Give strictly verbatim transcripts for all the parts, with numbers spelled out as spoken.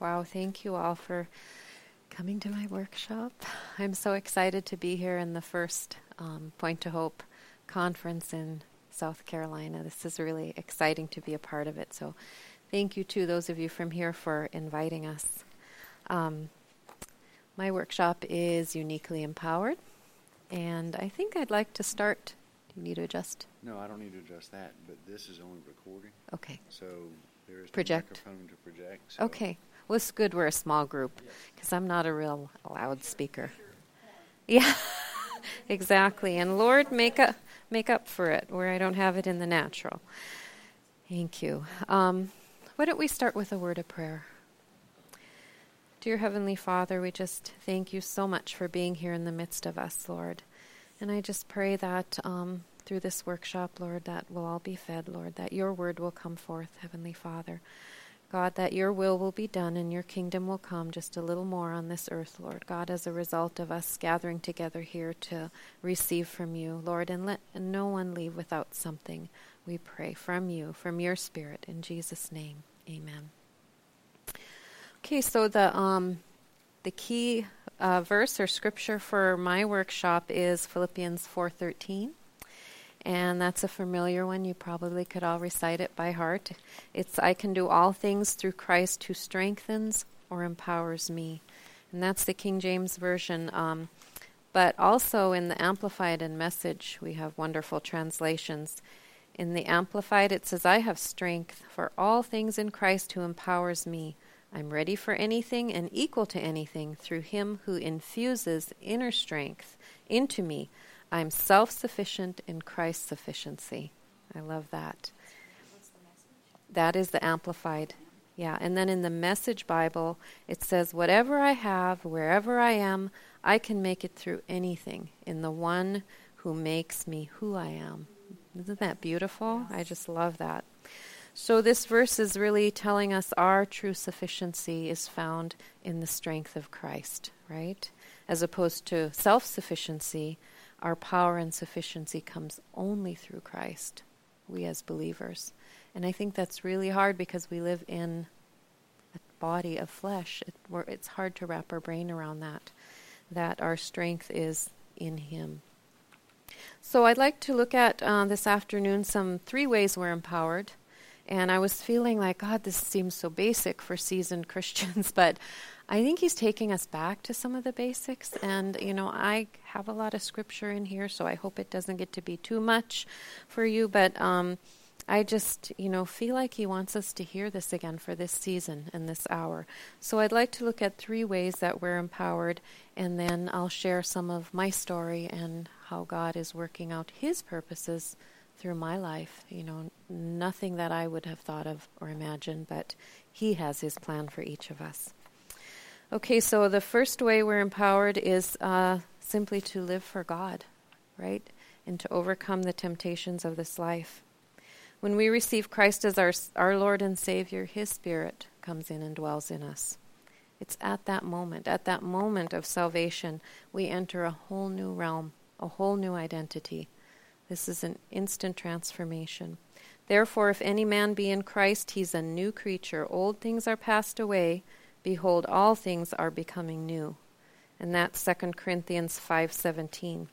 Wow, thank you all for coming to my workshop. I'm so excited to be here in the first um, Point to Hope conference in South Carolina. This is really exciting to be a part of it. So thank you to those of you from here for inviting us. Um, my workshop is Uniquely Empowered, and I think I'd like to start. Do you need to adjust? No, I don't need to adjust that, but this is only recording. Okay. So there is Project. no microphone to project. So. Okay. Well, it's good we're a small group, because I'm not a real loud speaker. Yeah, exactly. And Lord, make up, make up for it where I don't have it in the natural. Thank you. Um, why don't we start with a word of prayer? Dear Heavenly Father, we just thank you so much for being here in the midst of us, Lord. And I just pray that um, through this workshop, Lord, that we'll all be fed, Lord, that your word will come forth, Heavenly Father. God, that your will will be done and your kingdom will come just a little more on this earth, Lord. God, as a result of us gathering together here to receive from you, Lord, and let no one leave without something, we pray, from you, from your Spirit. In Jesus' name, amen. Okay, so the um, the key uh, verse or scripture for my workshop is Philippians four thirteen. And that's a familiar one. You probably could all recite it by heart. It's, I can do all things through Christ who strengthens or empowers me. And that's the King James Version. Um, but also in the Amplified and Message, we have wonderful translations. In the Amplified, it says, I have strength for all things in Christ who empowers me. I'm ready for anything and equal to anything through him who infuses inner strength into me. I'm self-sufficient in Christ's sufficiency. I love that. What's the message? That is the Amplified. Yeah, and then in the Message Bible, it says, whatever I have, wherever I am, I can make it through anything in the one who makes me who I am. Isn't that beautiful? I just love that. So this verse is really telling us our true sufficiency is found in the strength of Christ, right? As opposed to self-sufficiency, our power and sufficiency comes only through Christ, we as believers. And I think that's really hard because we live in a body of flesh. It, we're, it's hard to wrap our brain around that, that our strength is in him. So I'd like to look at uh, this afternoon some three ways we're empowered. And I was feeling like, God, this seems so basic for seasoned Christians, but I think he's taking us back to some of the basics. And, you know, I have a lot of scripture in here, so I hope it doesn't get to be too much for you. But um, I just, you know, feel like he wants us to hear this again for this season and this hour. So I'd like to look at three ways that we're empowered, and then I'll share some of my story and how God is working out his purposes through my life. You know, nothing that I would have thought of or imagined, but he has his plan for each of us. Okay, so the first way we're empowered is uh, simply to live for God, right? And to overcome the temptations of this life. When we receive Christ as our, our Lord and Savior, his Spirit comes in and dwells in us. It's at that moment, at that moment of salvation, we enter a whole new realm, a whole new identity. This is an instant transformation. Therefore, if any man be in Christ, he's a new creature. Old things are passed away. Behold, all things are becoming new. And that's Second Corinthians five seventeen.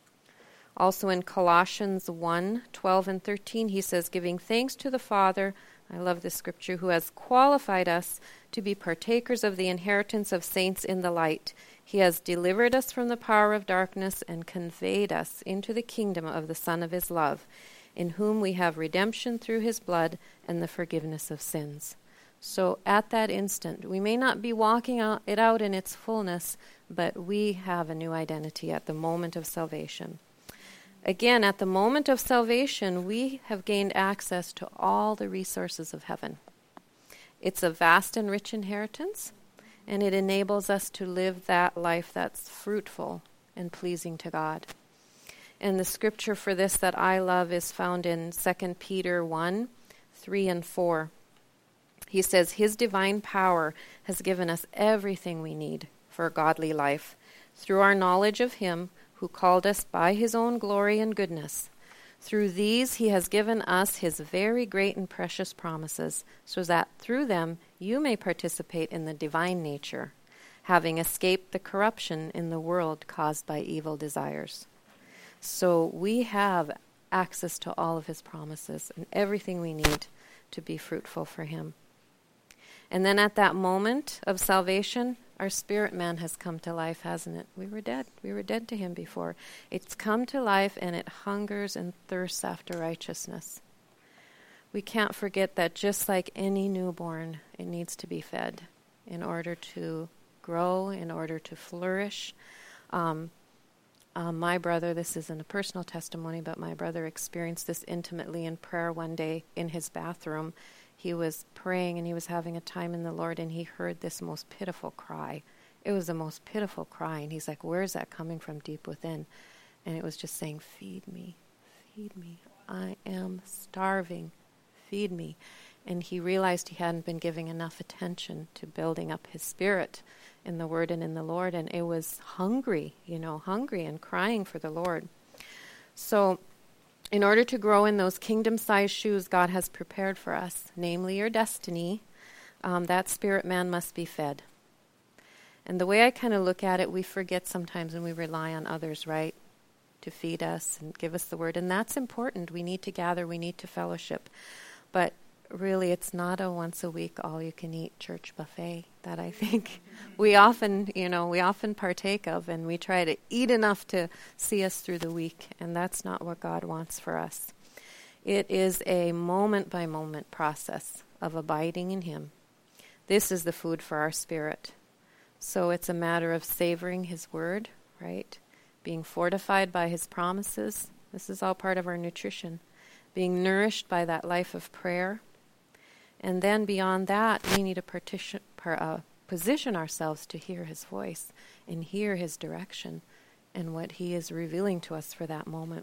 Also in Colossians one twelve and thirteen, he says, giving thanks to the Father, I love this scripture, who has qualified us to be partakers of the inheritance of saints in the light. He has delivered us from the power of darkness and conveyed us into the kingdom of the Son of his love, in whom we have redemption through his blood and the forgiveness of sins. So at that instant, we may not be walking out, it out in its fullness, but we have a new identity at the moment of salvation. Again, at the moment of salvation, we have gained access to all the resources of heaven. It's a vast and rich inheritance, and it enables us to live that life that's fruitful and pleasing to God. And the scripture for this that I love is found in Second Peter one, three and four. He says, his divine power has given us everything we need for a godly life through our knowledge of him who called us by his own glory and goodness. Through these he has given us his very great and precious promises, so that through them you may participate in the divine nature, having escaped the corruption in the world caused by evil desires. So we have access to all of his promises and everything we need to be fruitful for him. And then at that moment of salvation, our spirit man has come to life, hasn't it? We were dead. We were dead to him before. It's come to life and it hungers and thirsts after righteousness. We can't forget that just like any newborn, it needs to be fed in order to grow, in order to flourish. Um, uh, my brother, this isn't a personal testimony, but my brother experienced this intimately in prayer one day in his bathroom. He was praying and he was having a time in the Lord, and he heard this most pitiful cry. It was the most pitiful cry, and he's like, where is that coming from deep within? And it was just saying, feed me, feed me. I am starving. Feed me. And he realized he hadn't been giving enough attention to building up his spirit in the Word and in the Lord, and it was hungry, you know, hungry and crying for the Lord. So in order to grow in those kingdom-sized shoes God has prepared for us, namely your destiny, um, that spirit man must be fed. And the way I kind of look at it, we forget sometimes when we rely on others, right, to feed us and give us the Word. And that's important. We need to gather. We need to fellowship. But really, it's not a once-a-week all-you-can-eat church buffet that I think we often, you know, we often partake of, and we try to eat enough to see us through the week, and that's not what God wants for us. It is a moment-by-moment process of abiding in Him. This is the food for our spirit. So it's a matter of savoring His Word, right? Being fortified by His promises. This is all part of our nutrition. Being nourished by that life of prayer. And then beyond that, we need to partition, per, uh, position ourselves to hear His voice and hear His direction and what He is revealing to us for that moment.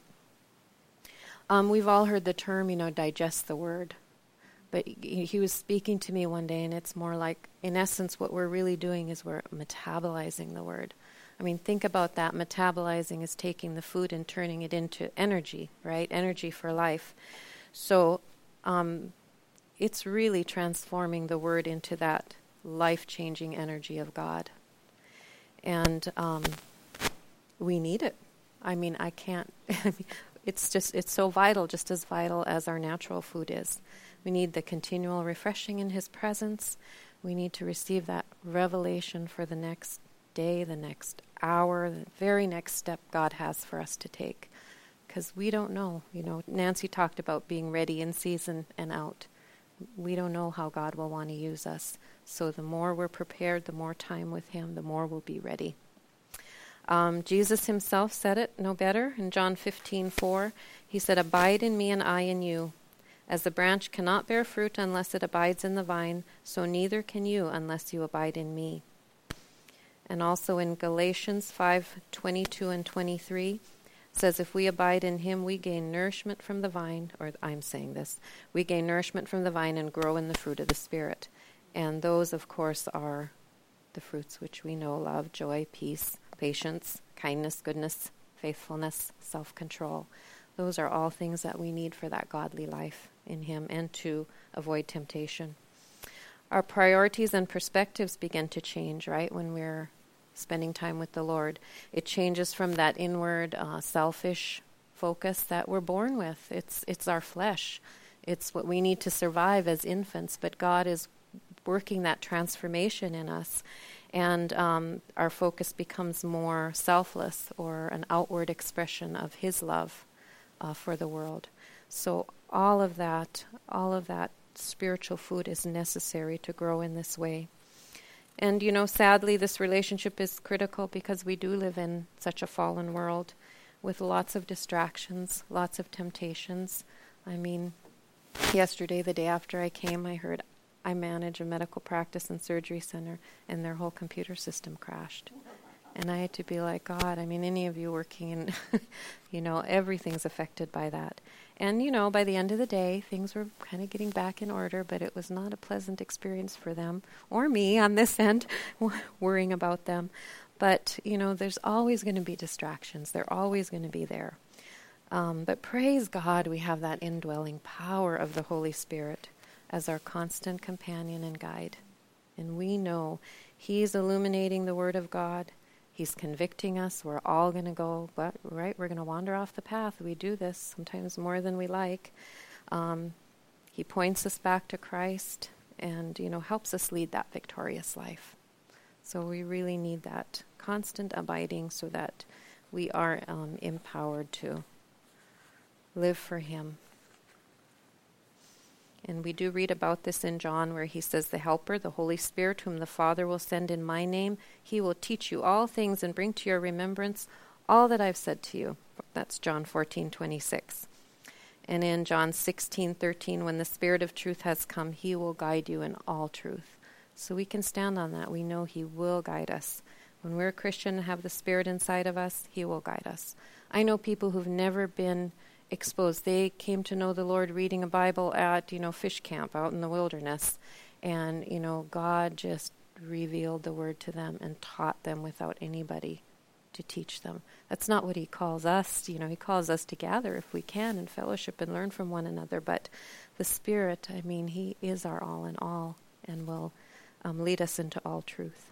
Um, we've all heard the term, you know, digest the Word. But he, he was speaking to me one day, and it's more like, in essence, what we're really doing is we're metabolizing the Word. I mean, think about that. Metabolizing is taking the food and turning it into energy, right? Energy for life. So um, it's really transforming the Word into that life-changing energy of God. And um, we need it. I mean, I can't... it's just, it's so vital, just as vital as our natural food is. We need the continual refreshing in His presence. We need to receive that revelation for the next day, the next hour, the very next step God has for us to take. Because we don't know. You know, Nancy talked about being ready in season and out. We don't know how God will want to use us. So the more we're prepared, the more time with Him, the more we'll be ready. Um, Jesus Himself said it no better. In John fifteen four, He said, "Abide in me and I in you. As the branch cannot bear fruit unless it abides in the vine, so neither can you unless you abide in me." And also in Galatians five twenty-two and twenty-three, says, "If we abide in Him, we gain nourishment from the vine," or I'm saying this, "we gain nourishment from the vine and grow in the fruit of the Spirit." And those, of course, are the fruits which we know: love, joy, peace, patience, kindness, goodness, faithfulness, self-control. Those are all things that we need for that godly life in Him and to avoid temptation. Our priorities and perspectives begin to change, right, when we're spending time with the Lord. It changes from that inward, uh, selfish focus that we're born with. It's it's our flesh. It's what we need to survive as infants, but God is working that transformation in us, and um, our focus becomes more selfless, or an outward expression of His love uh, for the world. So all of that, all of that spiritual food is necessary to grow in this way. And, you know, sadly, this relationship is critical because we do live in such a fallen world with lots of distractions, lots of temptations. I mean, yesterday, the day after I came, I heard I manage a medical practice and surgery center, and their whole computer system crashed. And I had to be like, God, I mean, any of you working in, you know, everything's affected by that. And, you know, by the end of the day, things were kind of getting back in order, but it was not a pleasant experience for them, or me on this end, worrying about them. But, you know, there's always going to be distractions. They're always going to be there. Um, but praise God, we have that indwelling power of the Holy Spirit as our constant companion and guide. And we know He's illuminating the Word of God. He's convicting us. We're all going to go, but right, we're going to wander off the path. We do this sometimes more than we like. Um, he points us back to Christ and, you know, helps us lead that victorious life. So we really need that constant abiding so that we are um, empowered to live for Him. And we do read about this in John where he says, the Helper, the Holy Spirit, whom the Father will send in my name, He will teach you all things and bring to your remembrance all that I've said to you. That's John fourteen twenty-six. And in John sixteen thirteen, when the Spirit of truth has come, He will guide you in all truth. So we can stand on that. We know He will guide us. When we're a Christian and have the Spirit inside of us, He will guide us. I know people who've never been exposed. They came to know the Lord reading a Bible at, you know, fish camp out in the wilderness. And, you know, God just revealed the Word to them and taught them without anybody to teach them. That's not what He calls us. You know, He calls us to gather if we can and fellowship and learn from one another. But the Spirit, I mean, He is our all in all and will um, lead us into all truth.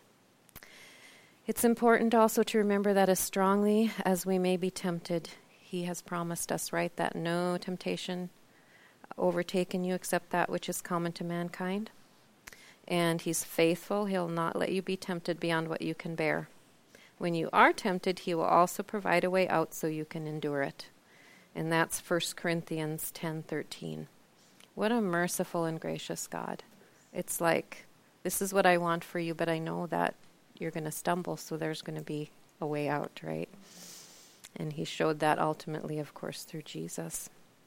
It's important also to remember that as strongly as we may be tempted, He has promised us, right, that no temptation overtaken you except that which is common to mankind. And He's faithful. He'll not let you be tempted beyond what you can bear. When you are tempted, He will also provide a way out so you can endure it. And that's First Corinthians ten thirteen. What a merciful and gracious God. It's like, this is what I want for you, but I know that you're going to stumble, so there's going to be a way out, right? And He showed that ultimately, of course, through Jesus.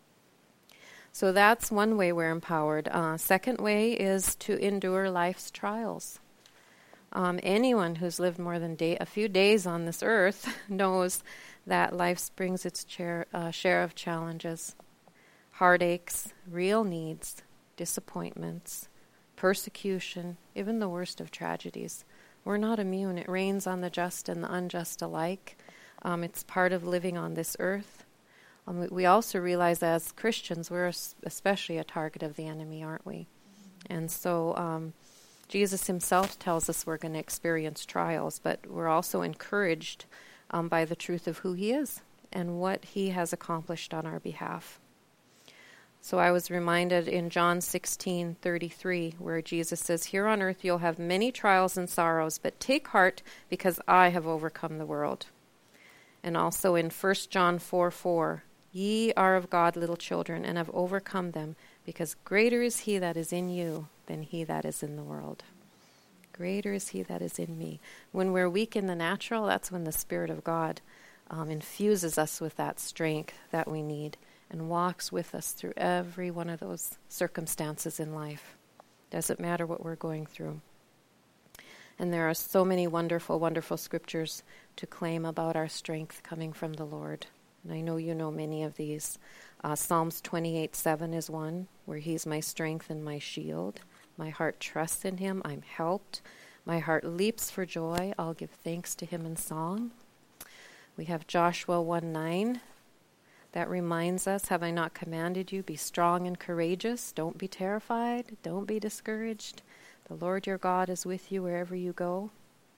So that's one way we're empowered. Uh, second way is to endure life's trials. Um, anyone who's lived more than day, a few days on this earth knows that life brings its chair, uh, share of challenges, heartaches, real needs, disappointments, persecution, even the worst of tragedies. We're not immune. It rains on the just and the unjust alike. Um, it's part of living on this earth. Um, we, we also realize that as Christians, we're especially a target of the enemy, aren't we? And so um, Jesus Himself tells us we're going to experience trials, but we're also encouraged um, by the truth of who He is and what He has accomplished on our behalf. So I was reminded in John sixteen thirty-three, where Jesus says, here on earth you'll have many trials and sorrows, but take heart because I have overcome the world. And also in First John four four, ye are of God, little children, and have overcome them, because greater is He that is in you than he that is in the world. Greater is He that is in me. When we're weak in the natural, that's when the Spirit of God um, infuses us with that strength that we need and walks with us through every one of those circumstances in life. Doesn't matter what we're going through. And there are so many wonderful, wonderful scriptures to claim about our strength coming from the Lord. And I know you know many of these. Uh, Psalms twenty-eight seven is one, where He's my strength and my shield. My heart trusts in Him. I'm helped. My heart leaps for joy. I'll give thanks to Him in song. We have Joshua one nine. That reminds us, have I not commanded you, be strong and courageous. Don't be terrified. Don't be discouraged. The Lord your God is with you wherever you go.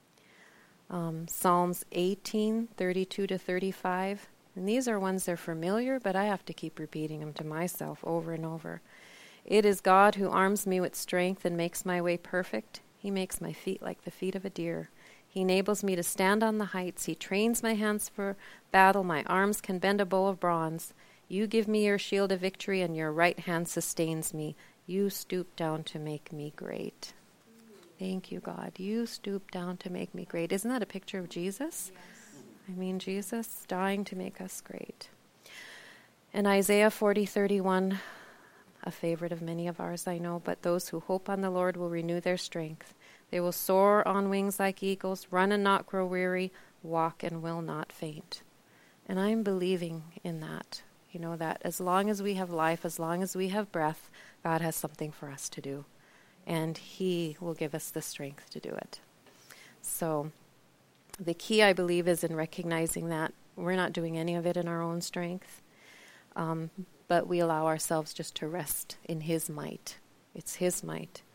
Um, Psalms eighteen thirty-two to thirty-five. And these are ones that are familiar, but I have to keep repeating them to myself over and over. It is God who arms me with strength and makes my way perfect. He makes my feet like the feet of a deer. He enables me to stand on the heights. He trains my hands for battle. My arms can bend a bow of bronze. You give me your shield of victory, and your right hand sustains me. You stoop down to make me great. Thank you, God. You stoop down to make me great. Isn't that a picture of Jesus? Yes. I mean, Jesus dying to make us great. And Isaiah forty thirty-one, a favorite of many of ours, I know, but those who hope on the Lord will renew their strength. They will soar on wings like eagles, run and not grow weary, walk and will not faint. And I'm believing in that. You know, that as long as we have life, as long as we have breath, God has something for us to do. And He will give us the strength to do it. So the key, I believe, is in recognizing that we're not doing any of it in our own strength, um, but we allow ourselves just to rest in His might. It's His might.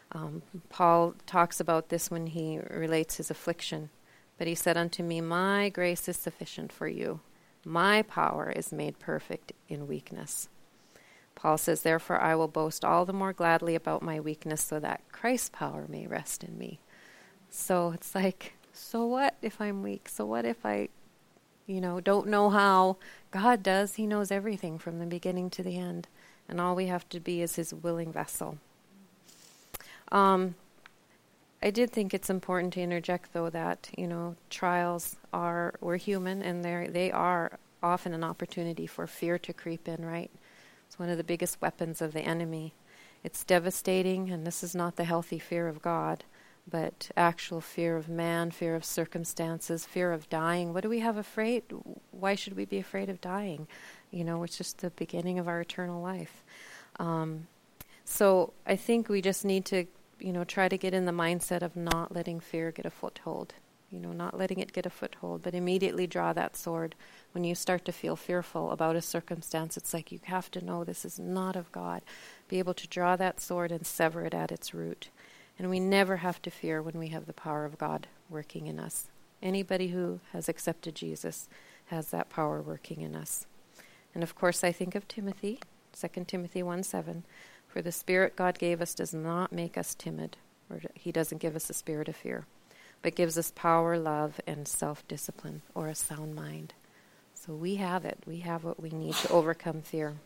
Um, Paul talks about this when he relates his affliction. But he said unto me, my grace is sufficient for you. My power is made perfect in weakness. Paul says, therefore I will boast all the more gladly about my weakness so that Christ's power may rest in me. So it's like, so what if I'm weak? So what if I, you know, don't know how? God does. He knows everything from the beginning to the end. And all we have to be is his willing vessel. Um, I did think it's important to interject, though, that, you know, trials are, we're human, and they they are often an opportunity for fear to creep in, right? It's one of the biggest weapons of the enemy. It's devastating, and this is not the healthy fear of God, but actual fear of man, fear of circumstances, fear of dying. What do we have afraid? Why should we be afraid of dying? You know, it's just the beginning of our eternal life. Um, so I think we just need to, you know, try to get in the mindset of not letting fear get a foothold. You know, not letting it get a foothold, but immediately draw that sword. When you start to feel fearful about a circumstance, it's like you have to know this is not of God. Be able to draw that sword and sever it at its root. And we never have to fear when we have the power of God working in us. Anybody who has accepted Jesus has that power working in us. And of course, I think of Timothy, Second Timothy one seven. For the Spirit God gave us does not make us timid, or he doesn't give us a spirit of fear, but gives us power, love, and self-discipline, or a sound mind. So we have it. We have what we need to overcome fear.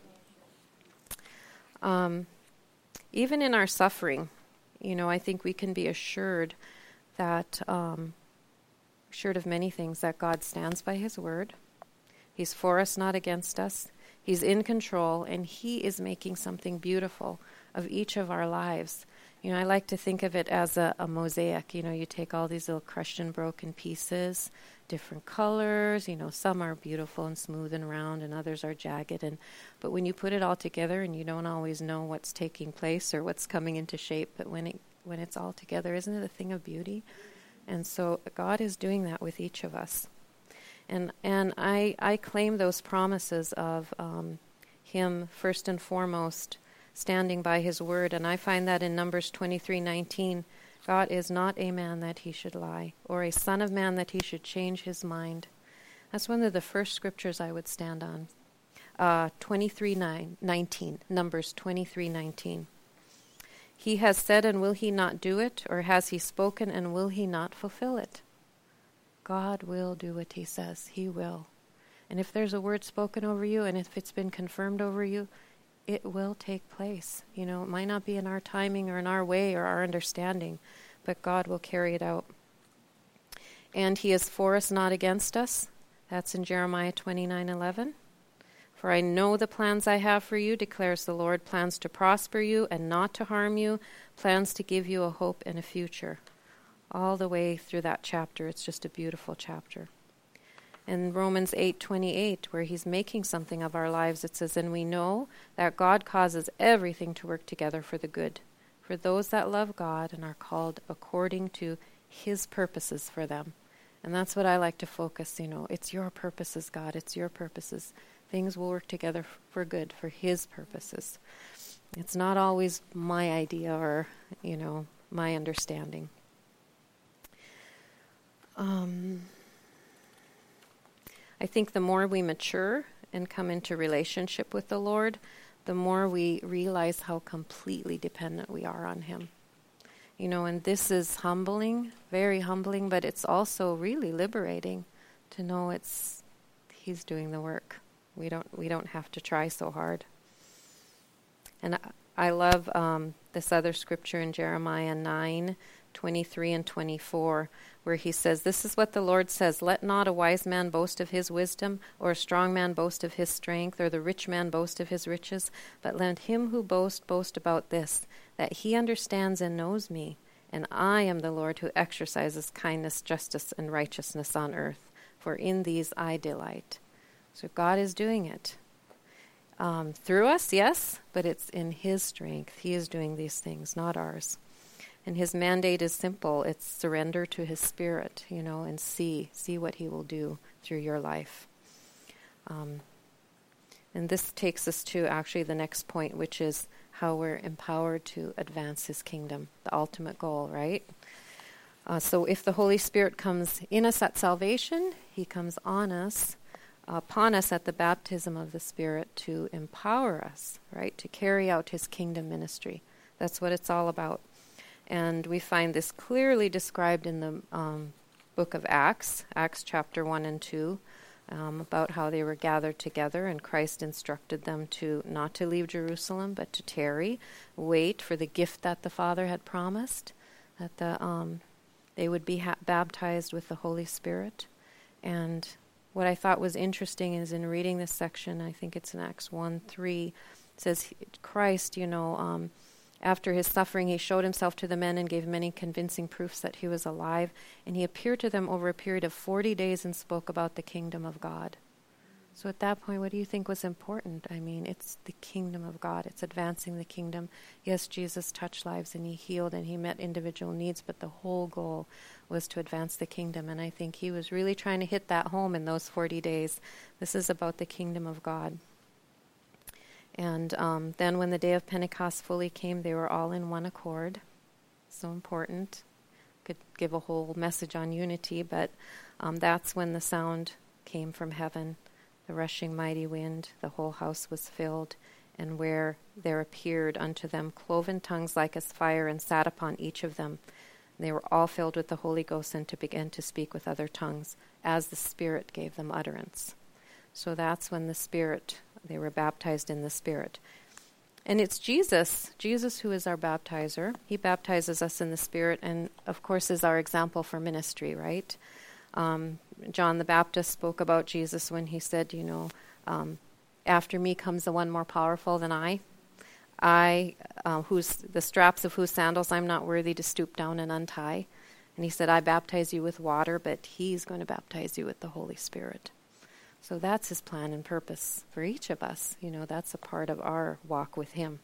Um, even in our suffering, you know, I think we can be assured that, um, assured of many things, that God stands by his word. He's for us, not against us. He's in control, and he is making something beautiful of each of our lives. You know, I like to think of it as a, a mosaic. You know, you take all these little crushed and broken pieces, different colors. You know, some are beautiful and smooth and round, and others are jagged. And but when you put it all together, and you don't always know what's taking place or what's coming into shape, but when it when it's all together, isn't it a thing of beauty? And so God is doing that with each of us. And and I, I claim those promises of um, him first and foremost standing by his word. And I find that in Numbers twenty-three nineteen, God is not a man that he should lie, or a son of man that he should change his mind. That's one of the first scriptures I would stand on. Uh, twenty-three nineteen, Numbers twenty-three nineteen. He has said, and will he not do it? Or has he spoken, and will he not fulfill it? God will do what he says. He will. And if there's a word spoken over you, and if it's been confirmed over you, it will take place. You know, it might not be in our timing or in our way or our understanding, but God will carry it out. And he is for us, not against us. That's in Jeremiah twenty-nine eleven. For I know the plans I have for you, declares the Lord, plans to prosper you and not to harm you, plans to give you a hope and a future. All the way through that chapter, it's just a beautiful chapter. In Romans eight twenty-eight, where he's making something of our lives, it says, and we know that God causes everything to work together for the good, for those that love God and are called according to his purposes for them. And that's what I like to focus, you know, it's your purposes, God, it's your purposes. Things will work together f- for good, for his purposes. It's not always my idea or, you know, my understanding. Um, I think the more we mature and come into relationship with the Lord, the more we realize how completely dependent we are on him. You know, and this is humbling, very humbling, but it's also really liberating to know it's he's doing the work. We don't we don't have to try so hard. And I, I love um, this other scripture in Jeremiah nine twenty-three and twenty-four, where he says, this is what the Lord says, let not a wise man boast of his wisdom, or a strong man boast of his strength, or the rich man boast of his riches, but let him who boasts boast about this, that he understands and knows me, and I am the Lord who exercises kindness, justice, and righteousness on earth, for in these I delight. So God is doing it. Um, through us, yes, but it's in his strength. He is doing these things, not ours. And his mandate is simple. It's surrender to his spirit, you know, and see, see what he will do through your life. Um, and this takes us to actually the next point, which is how we're empowered to advance his kingdom, the ultimate goal, right? Uh, so if the Holy Spirit comes in us at salvation, he comes on us, upon us at the baptism of the Spirit to empower us, right, to carry out his kingdom ministry. That's what it's all about. And we find this clearly described in the um, book of Acts, Acts chapter one and two, um, about how they were gathered together, and Christ instructed them to not to leave Jerusalem, but to tarry, wait for the gift that the Father had promised, that the um, they would be ha- baptized with the Holy Spirit. And what I thought was interesting is in reading this section, I think it's in Acts one three, it says Christ, you know, um, after his suffering, he showed himself to the men and gave many convincing proofs that he was alive. And he appeared to them over a period of forty days and spoke about the kingdom of God. So at that point, what do you think was important? I mean, it's the kingdom of God. It's advancing the kingdom. Yes, Jesus touched lives and he healed and he met individual needs, but the whole goal was to advance the kingdom. And I think he was really trying to hit that home in those forty days. This is about the kingdom of God. And um, then when the day of Pentecost fully came, they were all in one accord. So important. Could give a whole message on unity, but um, that's when the sound came from heaven, the rushing mighty wind. The whole house was filled, and where there appeared unto them cloven tongues like as fire, and sat upon each of them. And they were all filled with the Holy Ghost, and to begin to speak with other tongues, as the Spirit gave them utterance. So that's when the Spirit, they were baptized in the Spirit. And it's Jesus, Jesus who is our baptizer. He baptizes us in the Spirit and, of course, is our example for ministry, right? Um, John the Baptist spoke about Jesus when he said, you know, um, after me comes the one more powerful than I. I, uh, whose the straps of whose sandals I'm not worthy to stoop down and untie. And he said, I baptize you with water, but he's going to baptize you with the Holy Spirit. So that's his plan and purpose for each of us. You know, that's a part of our walk with him.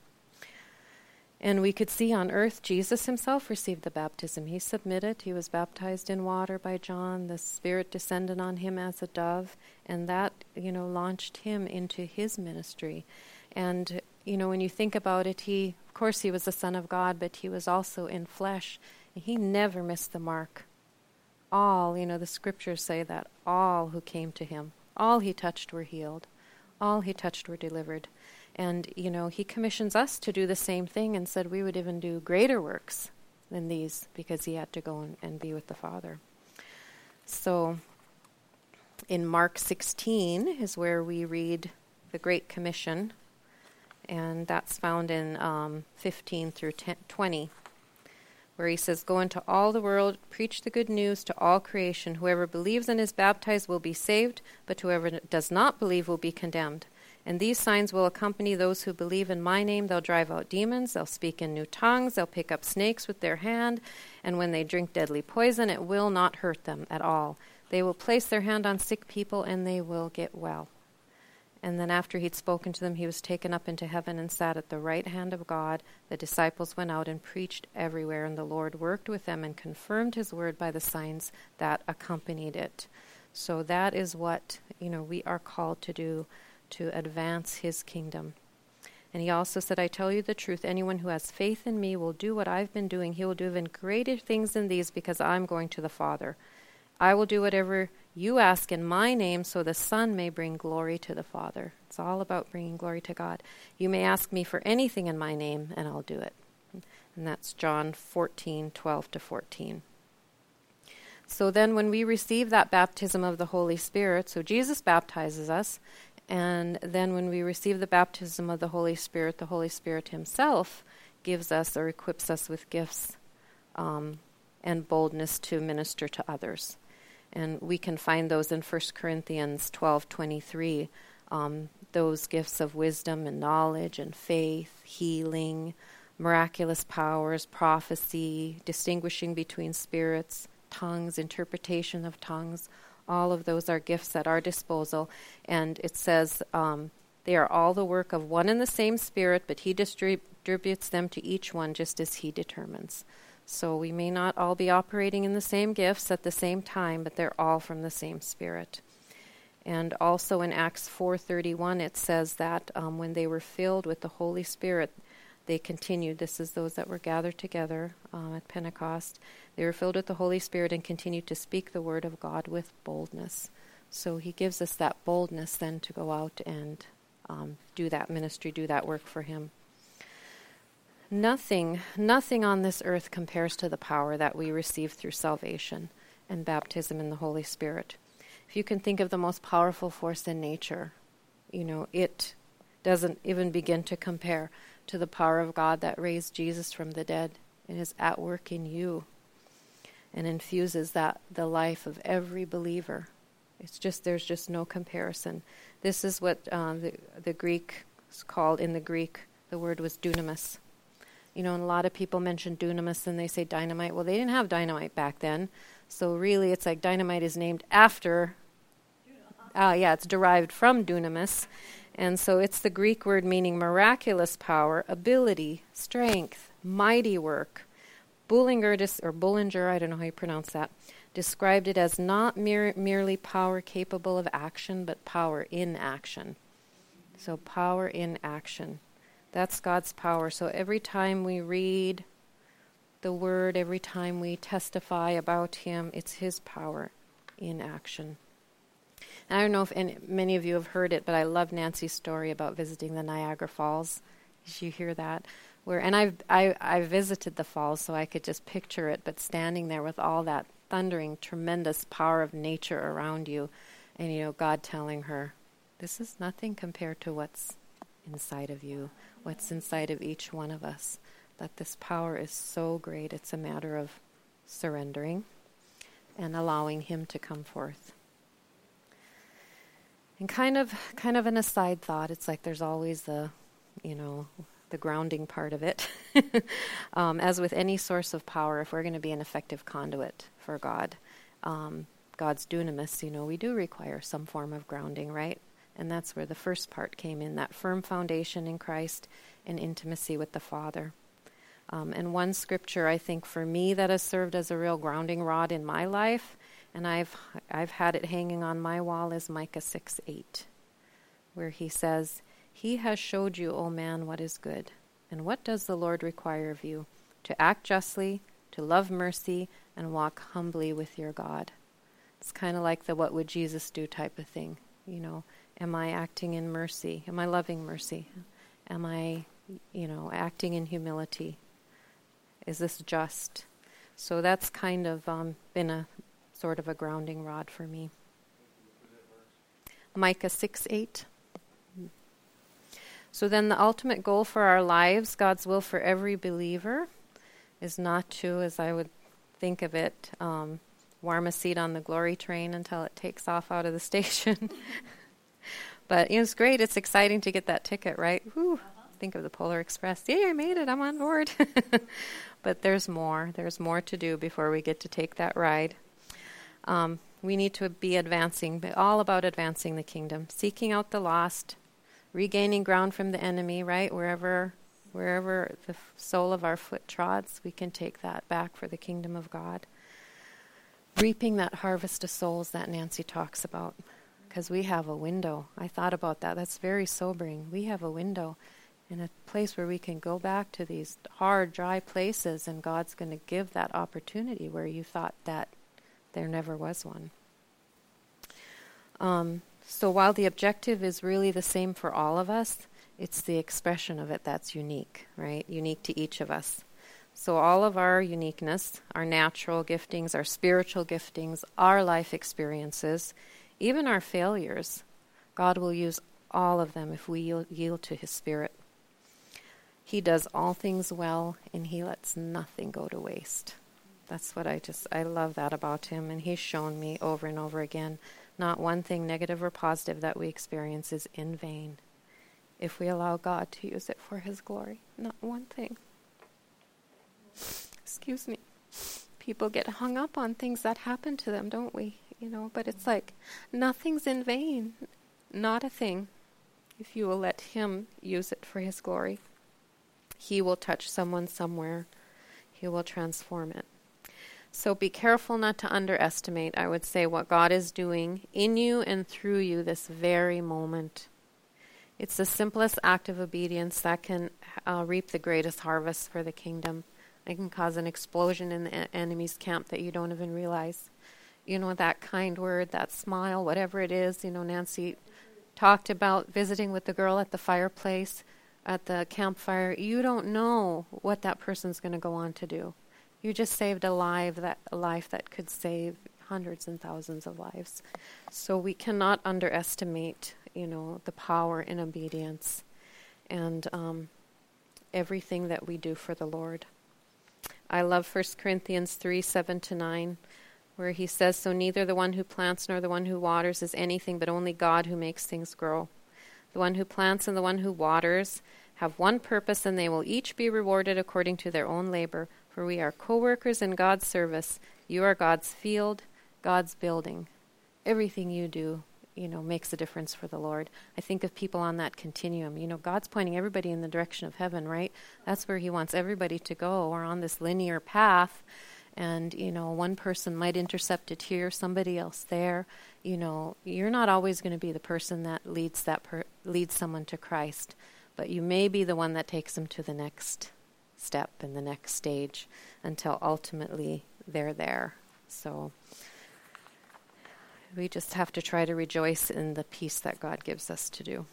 And we could see on earth, Jesus himself received the baptism. He submitted. He was baptized in water by John. The Spirit descended on him as a dove. And that, you know, launched him into his ministry. And, you know, when you think about it, he, of course, he was the Son of God, but he was also in flesh. And he never missed the mark. All, you know, the scriptures say that all who came to him, all he touched were healed. All he touched were delivered. And, you know, he commissions us to do the same thing and said we would even do greater works than these because he had to go and, and be with the Father. So in Mark sixteen is where we read the Great Commission, and that's found in um, fifteen through twenty, where he says, go into all the world, preach the good news to all creation. Whoever believes and is baptized will be saved, but whoever does not believe will be condemned. And these signs will accompany those who believe in my name. They'll drive out demons, they'll speak in new tongues, they'll pick up snakes with their hand, and when they drink deadly poison, it will not hurt them at all. They will place their hand on sick people, and they will get well. And then after he'd spoken to them, he was taken up into heaven and sat at the right hand of God. The disciples went out and preached everywhere, and the Lord worked with them and confirmed his word by the signs that accompanied it. So that is what, you know, we are called to do, to advance his kingdom. And he also said, I tell you the truth, anyone who has faith in me will do what I've been doing. He will do even greater things than these because I'm going to the Father. I will do whatever you ask in my name so the Son may bring glory to the Father. It's all about bringing glory to God. You may ask me for anything in my name, and I'll do it. And that's John fourteen, twelve to fourteen. So then when we receive that baptism of the Holy Spirit, so Jesus baptizes us, and then when we receive the baptism of the Holy Spirit, the Holy Spirit himself gives us or equips us with gifts um, and boldness to minister to others. And we can find those in First Corinthians twelve twenty-three, um, those gifts of wisdom and knowledge and faith, healing, miraculous powers, prophecy, distinguishing between spirits, tongues, interpretation of tongues. All of those are gifts at our disposal. And it says um, they are all the work of one and the same Spirit, but he distributes them to each one just as he determines. So we may not all be operating in the same gifts at the same time, but they're all from the same Spirit. And also in Acts four thirty-one, it says that um, when they were filled with the Holy Spirit, they continued. This is those that were gathered together um, at Pentecost. They were filled with the Holy Spirit and continued to speak the word of God with boldness. So he gives us that boldness then to go out and um, do that ministry, do that work for him. Nothing, nothing on this earth compares to the power that we receive through salvation and baptism in the Holy Spirit. If you can think of the most powerful force in nature, you know, it doesn't even begin to compare to the power of God that raised Jesus from the dead and is at work in you and infuses that the life of every believer. It's just, there's just no comparison. This is what um, the, the Greek is called, in the Greek, the word was dunamis. You know, and a lot of people mention dunamis and they say dynamite. Well, they didn't have dynamite back then. So really it's like dynamite is named after, uh, yeah, it's derived from dunamis. And so it's the Greek word meaning miraculous power, ability, strength, mighty work. Bullinger, dis- or Bullinger, I don't know how you pronounce that, described it as not mere- merely power capable of action, but power in action. So power in action. That's God's power. So every time we read the word, every time we testify about him, it's his power in action. And I don't know if any, many of you have heard it, but I love Nancy's story about visiting the Niagara Falls. Did you hear that? Where and I've I I visited the falls, so I could just picture it. But standing there with all that thundering, tremendous power of nature around you, and you know God telling her, "This is nothing compared to what's inside of you, what's inside of each one of us. That this power is so great. It's a matter of surrendering and allowing him to come forth." And kind of, kind of an aside thought, it's like there's always the, you know, the grounding part of it. um, as with any source of power, if we're going to be an effective conduit for God, um, God's dunamis, you know, we do require some form of grounding, right? And that's where the first part came in, that firm foundation in Christ and intimacy with the Father. Um, and one scripture, I think, for me that has served as a real grounding rod in my life, and I've I've had it hanging on my wall, is Micah six eight, where he says, "He has showed you, O man, what is good. And what does the Lord require of you? To act justly, to love mercy, and walk humbly with your God." It's kind of like the what would Jesus do type of thing. You know, am I acting in mercy? Am I loving mercy? Am I, you know, acting in humility? Is this just? So that's kind of um, been a sort of a grounding rod for me. Micah six eight. So then the ultimate goal for our lives, God's will for every believer, is not to, as I would think of it, um, warm a seat on the glory train until it takes off out of the station. But it's great. It's exciting to get that ticket, right? Whew. Think of the Polar Express. Yay, I made it. I'm on board. But there's more. There's more to do before we get to take that ride. Um, we need to be advancing, but all about advancing the kingdom, seeking out the lost, regaining ground from the enemy, right? Wherever wherever the f- sole of our foot trods, we can take that back for the kingdom of God. Reaping that harvest of souls that Nancy talks about, because we have a window. I thought about that. That's very sobering. We have a window in a place where we can go back to these hard, dry places, and God's going to give that opportunity where you thought that there never was one. Um, so while the objective is really the same for all of us, it's the expression of it that's unique, right? Unique to each of us. So all of our uniqueness, our natural giftings, our spiritual giftings, our life experiences, even our failures, God will use all of them if we yield, yield to his Spirit. He does all things well, and he lets nothing go to waste. That's what I just, I love that about him, and he's shown me over and over again, not one thing negative or positive that we experience is in vain if we allow God to use it for his glory. Not one thing. Excuse me. People get hung up on things that happen to them, don't we? You know, but it's like, nothing's in vain. Not a thing. If you will let him use it for his glory, he will touch someone somewhere. He will transform it. So be careful not to underestimate, I would say, what God is doing in you and through you this very moment. It's the simplest act of obedience that can uh, reap the greatest harvest for the kingdom. It can cause an explosion in the e- enemy's camp that you don't even realize. You know, that kind word, that smile, whatever it is. You know, Nancy talked about visiting with the girl at the fireplace, at the campfire. You don't know what that person's going to go on to do. You just saved a life that a life that could save hundreds and thousands of lives. So we cannot underestimate, you know, the power in obedience and um, everything that we do for the Lord. I love First Corinthians three, seven to nine, where he says, "So neither the one who plants nor the one who waters is anything, but only God who makes things grow. The one who plants and the one who waters have one purpose, and they will each be rewarded according to their own labor. For we are co-workers in God's service. You are God's field, God's building." Everything you do, you know, makes a difference for the Lord. I think of people on that continuum. You know, God's pointing everybody in the direction of heaven, right? That's where he wants everybody to go. We're on this linear path. And, you know, one person might intercept it here, somebody else there. You know, you're not always going to be the person that leads that per- leads someone to Christ, but you may be the one that takes them to the next step and the next stage until ultimately they're there. So we just have to try to rejoice in the peace that God gives us to do.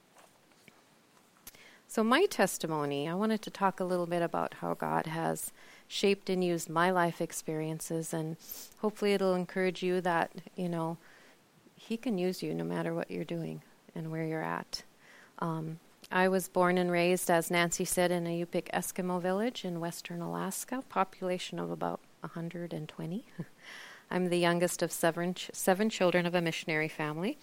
So my testimony, I wanted to talk a little bit about how God has shaped and used my life experiences, and hopefully it'll encourage you that, you know, he can use you no matter what you're doing and where you're at. Um, I was born and raised, as Nancy said, in a Yupik Eskimo village in western Alaska, population of about one hundred twenty. I'm the youngest of seven, ch- seven children of a missionary family.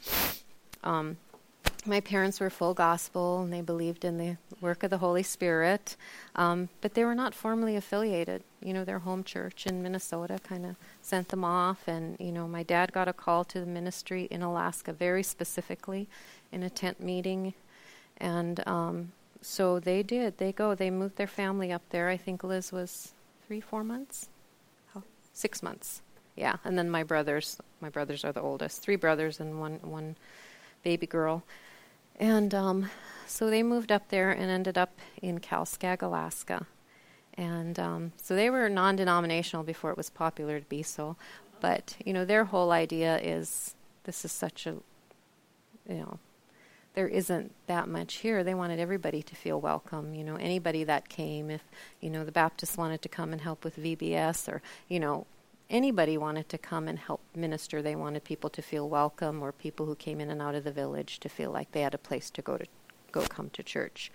Um, My parents were full gospel, and they believed in the work of the Holy Spirit, um, but they were not formally affiliated. You know, their home church in Minnesota kind of sent them off, and, you know, my dad got a call to the ministry in Alaska very specifically in a tent meeting, and um, so they did. They go. They moved their family up there. I think Liz was three, four months? Oh, six months. Yeah, and then my brothers. My brothers are the oldest. Three brothers and one one baby girl. And um, so they moved up there and ended up in Kalskag, Alaska. And um, so they were non-denominational before it was popular to be so. But, you know, their whole idea is this is such a, you know, there isn't that much here. They wanted everybody to feel welcome. You know, anybody that came, if, you know, the Baptists wanted to come and help with V B S, or, you know, anybody wanted to come and help minister. They wanted people to feel welcome, or people who came in and out of the village to feel like they had a place to go to go come to church.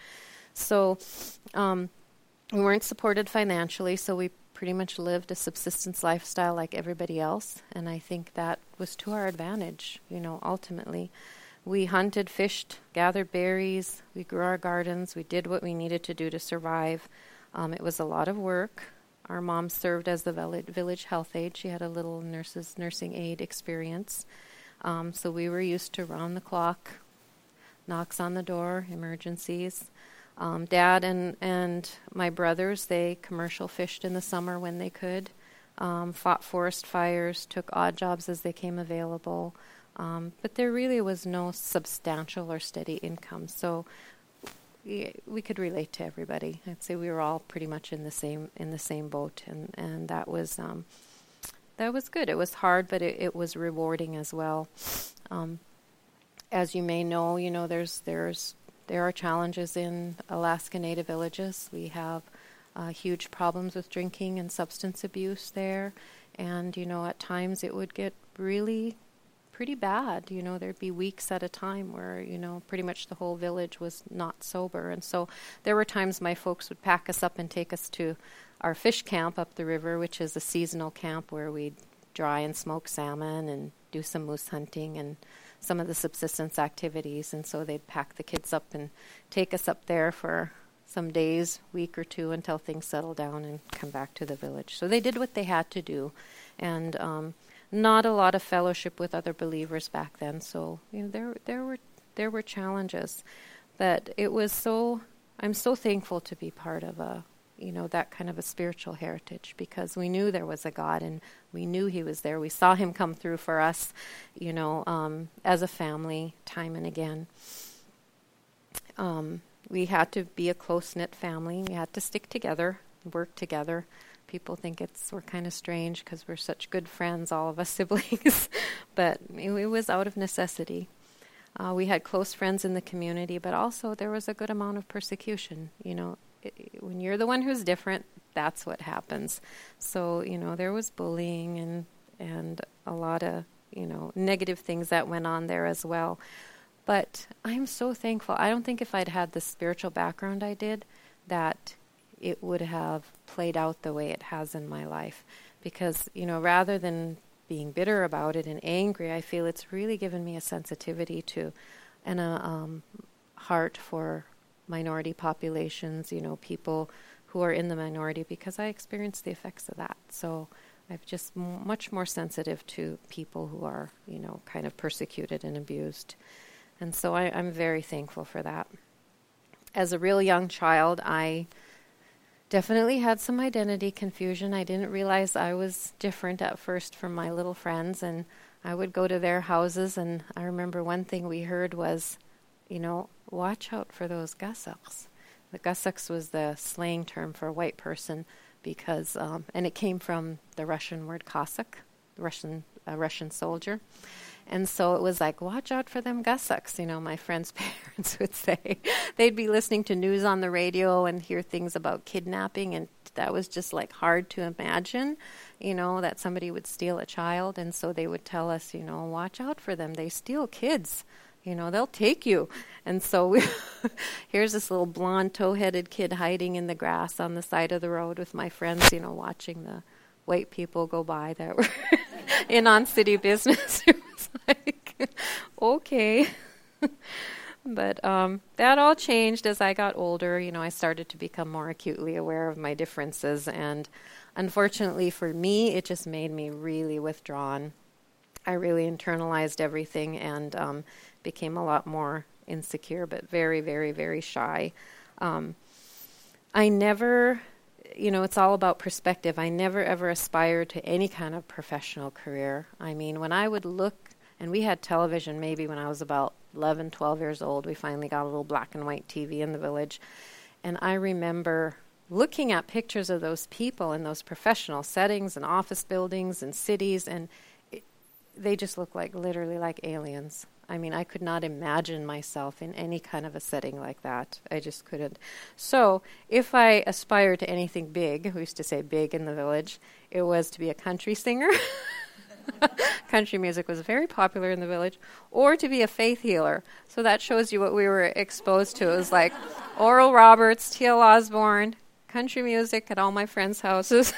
So um, we weren't supported financially, so we pretty much lived a subsistence lifestyle like everybody else, and I think that was to our advantage, you know, ultimately. We hunted, fished, gathered berries, we grew our gardens, we did what we needed to do to survive. Um, it was a lot of work. Our mom served as the village health aide. She had a little nurses nursing aide experience. Um, so we were used to round-the-clock knocks on the door, emergencies. Um, Dad and, and my brothers, they commercial fished in the summer when they could, um, fought forest fires, took odd jobs as they came available. Um, but there really was no substantial or steady income. So we could relate to everybody. I'd say we were all pretty much in the same in the same boat, and and that was um, that was good. It was hard, but it, it was rewarding as well. Um, as you may know, you know there's there's there are challenges in Alaska Native villages. We have uh, huge problems with drinking and substance abuse there, and you know at times it would get really pretty bad. You know, there'd be weeks at a time where, you know, pretty much the whole village was not sober. And so there were times my folks would pack us up and take us to our fish camp up the river, which is a seasonal camp where we'd dry and smoke salmon and do some moose hunting and some of the subsistence activities. And so they'd pack the kids up and take us up there for some days, week or two, until things settled down and come back to the village. So they did what they had to do. And um not a lot of fellowship with other believers back then, so you know there there were there were challenges, but it was so I'm so thankful to be part of a you know that kind of a spiritual heritage, because we knew there was a God and we knew He was there. We saw Him come through for us, you know, um, as a family, time and again. um, we had to be a close-knit family. We had to stick together, work together. People think it's we're kind of strange because we're such good friends, all of us siblings, but it, it was out of necessity. Uh, we had close friends in the community, but also there was a good amount of persecution. You know, it, it, when you're the one who's different, that's what happens. So, you know, there was bullying and and a lot of, you know, negative things that went on there as well. But I'm so thankful. I don't think if I'd had the spiritual background I did, that it would have played out the way it has in my life. Because, you know, rather than being bitter about it and angry, I feel it's really given me a sensitivity to and a um, heart for minority populations, you know, people who are in the minority, because I experienced the effects of that. So I'm just m- much more sensitive to people who are, you know, kind of persecuted and abused. And so I, I'm very thankful for that. As a real young child, I definitely had some identity confusion. I didn't realize I was different at first from my little friends, and I would go to their houses, and I remember one thing we heard was, you know, watch out for those Cossacks. The Cossacks was the slang term for a white person, because, um, and it came from the Russian word Cossack, Russian, a Russian soldier. And so it was like, watch out for them Cossacks, you know, my friends' parents would say. They'd be listening to news on the radio and hear things about kidnapping, and that was just like hard to imagine, you know, that somebody would steal a child. And so they would tell us, you know, watch out for them. They steal kids. You know, they'll take you. And so we here's this little blonde, tow-headed kid hiding in the grass on the side of the road with my friends, you know, watching the white people go by that were in on city business. It was like, okay. But um, that all changed as I got older. You know, I started to become more acutely aware of my differences. And unfortunately for me, it just made me really withdrawn. I really internalized everything and um, became a lot more insecure, but very, very, very shy. Um, I never, you know, it's all about perspective. I never, ever aspired to any kind of professional career. I mean, when I would look, and we had television maybe when I was about eleven, twelve years old. We finally got a little black and white T V in the village. And I remember looking at pictures of those people in those professional settings and office buildings and cities, and it, they just look like, literally like aliens. I mean, I could not imagine myself in any kind of a setting like that. I just couldn't. So if I aspired to anything big, we used to say big in the village, it was to be a country singer. Country music was very popular in the village, or to be a faith healer. So that shows you what we were exposed to. It was like Oral Roberts, T L Osborne, country music at all my friends' houses.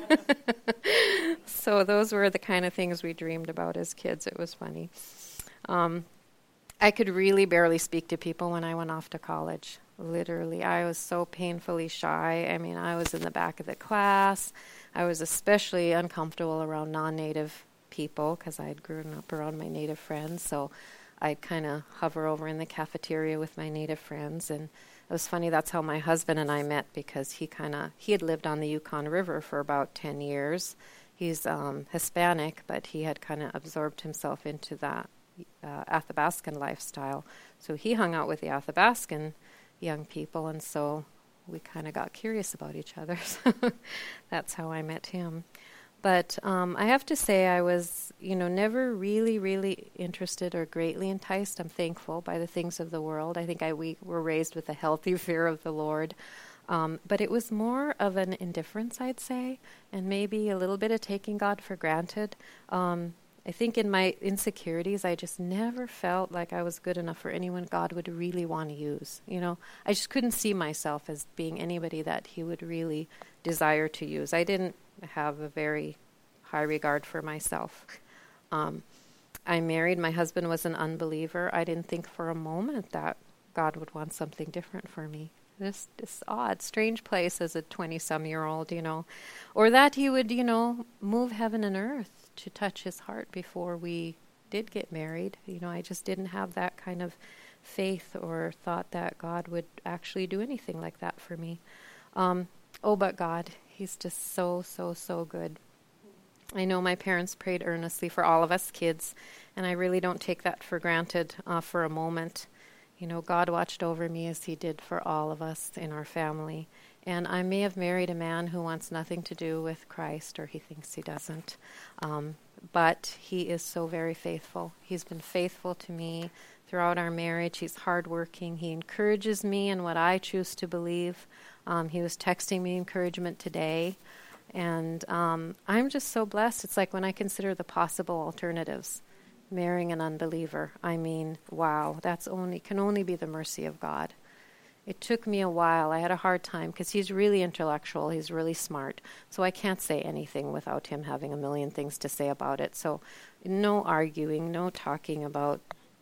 So those were the kind of things we dreamed about as kids. It was funny. Um, I could really barely speak to people when I went off to college. Literally, I was so painfully shy. I mean, I was in the back of the class. I was especially uncomfortable around non-native people because I had grown up around my native friends. So I'd kind of hover over in the cafeteria with my native friends. And it was funny, that's how my husband and I met, because he kind of, he had lived on the Yukon River for about ten years. He's um, Hispanic, but he had kind of absorbed himself into that uh, Athabascan lifestyle. So he hung out with the Athabascan young people, and so we kind of got curious about each other. So that's how I met him. But um, I have to say I was, you know, never really, really interested or greatly enticed, I'm thankful, by the things of the world. I think I we were raised with a healthy fear of the Lord. Um, but it was more of an indifference, I'd say, and maybe a little bit of taking God for granted. Um, I think in my insecurities, I just never felt like I was good enough for anyone God would really want to use. You know, I just couldn't see myself as being anybody that he would really desire to use. I didn't have a very high regard for myself. Um, I married. My husband was an unbeliever. I didn't think for a moment that God would want something different for me. This this odd, strange place as a twenty-some-year-old, you know. Or that he would, you know, move heaven and earth to touch his heart before we did get married. You know, I just didn't have that kind of faith or thought that God would actually do anything like that for me. Um, oh, but God, he's just so, so, so good. I know my parents prayed earnestly for all of us kids, and I really don't take that for granted uh, for a moment. you know, God watched over me as he did for all of us in our family. And I may have married a man who wants nothing to do with Christ, or he thinks he doesn't. Um, but he is so very faithful. He's been faithful to me throughout our marriage. He's hardworking. He encourages me in what I choose to believe. Um, he was texting me encouragement today. And um, I'm just so blessed. It's like when I consider the possible alternatives, marrying an unbeliever, I mean, wow, that's only can only be the mercy of God. It took me a while. I had a hard time because he's really intellectual. He's really smart. So I can't say anything without him having a million things to say about it. So no arguing, no talking about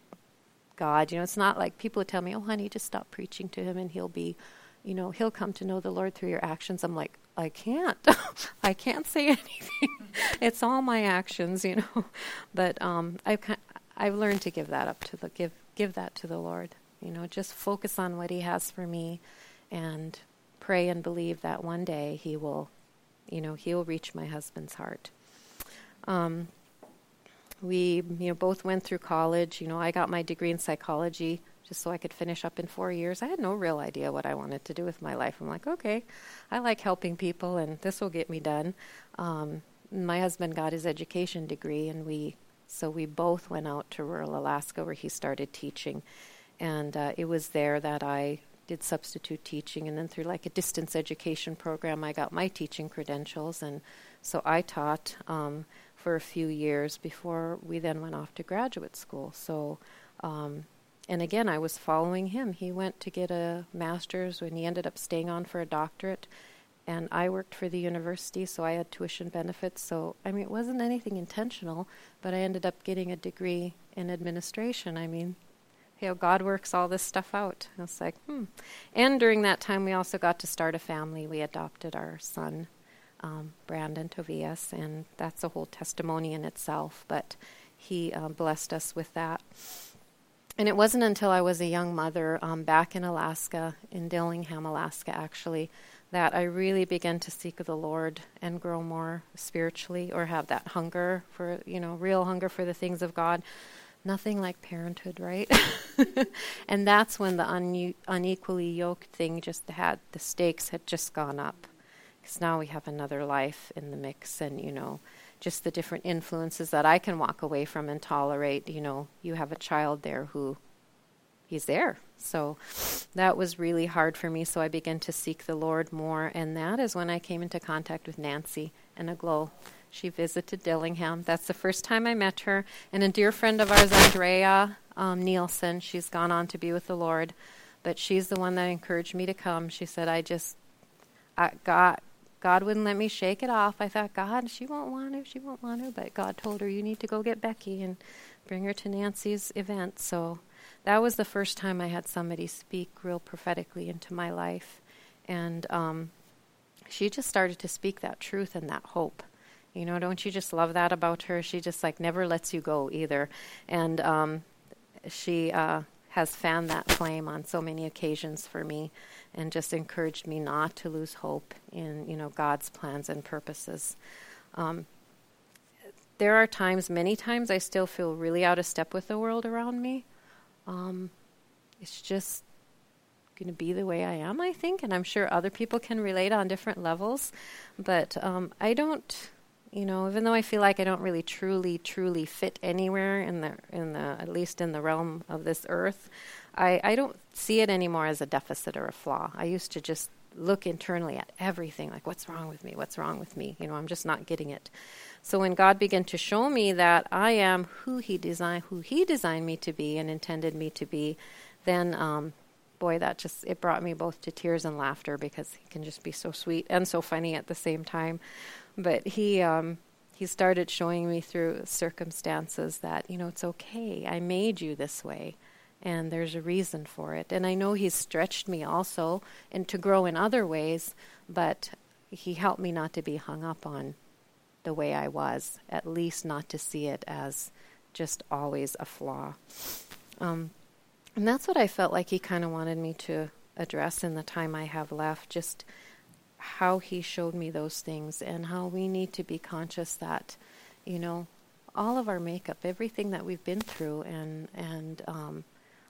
God. You know, it's not like people would tell me, oh, honey, just stop preaching to him and he'll be, you know, he'll come to know the Lord through your actions. I'm like, I can't. I can't say anything. It's all my actions, you know. But um, I've I've learned to give that up to the give give that to the Lord. You know, just focus on what he has for me, and pray and believe that one day he will, you know, he will reach my husband's heart. Um, we, you know, both went through college. You know, I got my degree in psychology just so I could finish up in four years. I had no real idea what I wanted to do with my life. I'm like, okay, I like helping people, and this will get me done. Um, my husband got his education degree, and we, so we both went out to rural Alaska where he started teaching. And uh, it was there that I did substitute teaching, and then through like a distance education program, I got my teaching credentials, and so I taught um, for a few years before we then went off to graduate school. So, um, and again, I was following him. He went to get a master's, and he ended up staying on for a doctorate, and I worked for the university, so I had tuition benefits. So, I mean, it wasn't anything intentional, but I ended up getting a degree in administration. I mean, you know, God works all this stuff out. I was like, hmm. And during that time, we also got to start a family. We adopted our son, um, Brandon Tobias, and that's a whole testimony in itself. But he um, blessed us with that. And it wasn't until I was a young mother um, back in Alaska, in Dillingham, Alaska, actually, that I really began to seek the Lord and grow more spiritually, or have that hunger for, you know, real hunger for the things of God. Nothing like parenthood, right? And that's when the une- unequally yoked thing just had, the stakes had just gone up. Because now we have another life in the mix, and, you know, just the different influences that I can walk away from and tolerate. You know, you have a child there who, he's there. So that was really hard for me, so I began to seek the Lord more, and that is when I came into contact with Nancy and Aglow. She visited Dillingham. That's the first time I met her. And a dear friend of ours, Andrea um, Nielsen, she's gone on to be with the Lord. But she's the one that encouraged me to come. She said, I just, I, God, God wouldn't let me shake it off. I thought, God, she won't want to, she won't want to. But God told her, you need to go get Becky and bring her to Nancy's event. So that was the first time I had somebody speak real prophetically into my life. And um, she just started to speak that truth and that hope. You know, don't you just love that about her? She just like never lets you go either. And um, she uh, has fanned that flame on so many occasions for me, and just encouraged me not to lose hope in, you know, God's plans and purposes. Um, there are times, many times, I still feel really out of step with the world around me. Um, it's just going to be the way I am, I think, and I'm sure other people can relate on different levels. But um, I don't... You know, even though I feel like I don't really truly, truly fit anywhere in the, in the, at least in the realm of this earth, I, I don't see it anymore as a deficit or a flaw. I used to just look internally at everything, like, what's wrong with me? What's wrong with me? You know, I'm just not getting it. So when God began to show me that I am who He designed, who He designed me to be and intended me to be, then, um, boy, that just, it brought me both to tears and laughter, because He can just be so sweet and so funny at the same time. But he um, he started showing me through circumstances that, you know, it's okay. I made you this way, and there's a reason for it. And I know He's stretched me also and to grow in other ways, but He helped me not to be hung up on the way I was, at least not to see it as just always a flaw. Um, and that's what I felt like He kind of wanted me to address in the time I have left, just how He showed me those things, and how we need to be conscious that, you know, all of our makeup, everything that we've been through, and and um,